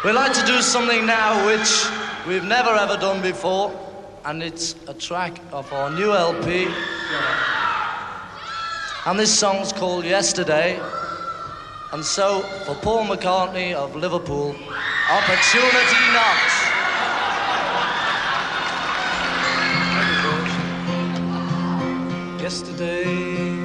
We'd like to do something now which we've never ever done before, and it's a track of our new LP. And this song's called Yesterday. And so, for Paul McCartney of Liverpool, Opportunity Knocks. Yesterday,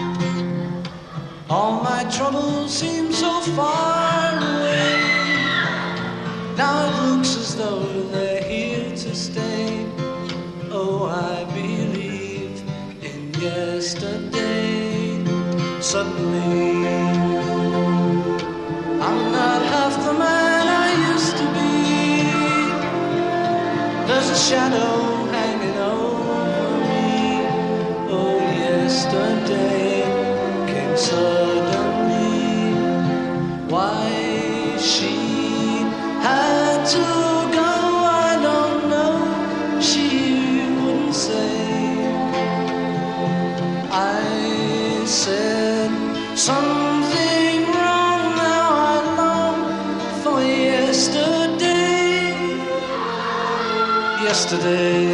all my troubles seem so far away. Now it looks as though they're here to stay. Oh, I believe in yesterday. Suddenly, I'm not half the man I used to be. There's a shadow hanging over me. Oh, yesterday came suddenly. Why she had to go, I don't know. She wouldn't say. I said something wrong. Now I long for yesterday. Yesterday,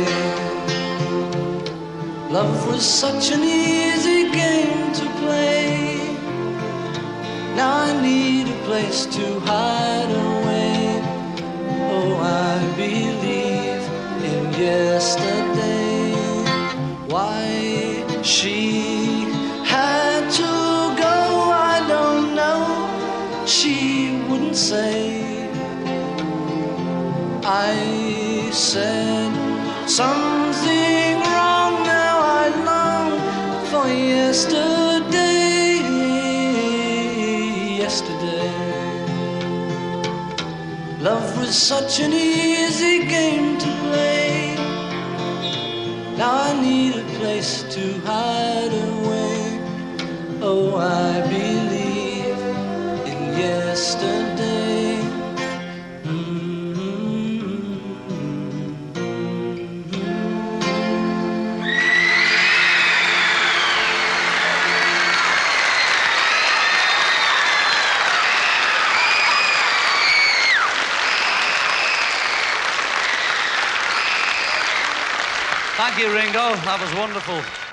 love was such an easy game to play. Now I need a place to hide away. Oh, I believe in yesterday. Why she had to go, I don't know. She wouldn't say. I said something wrong. Now I long for yesterday. Yesterday, love was such an easy game to play. Now I need a place to hide away. Oh, I believe in yesterday. Thank you, Ringo. That was wonderful.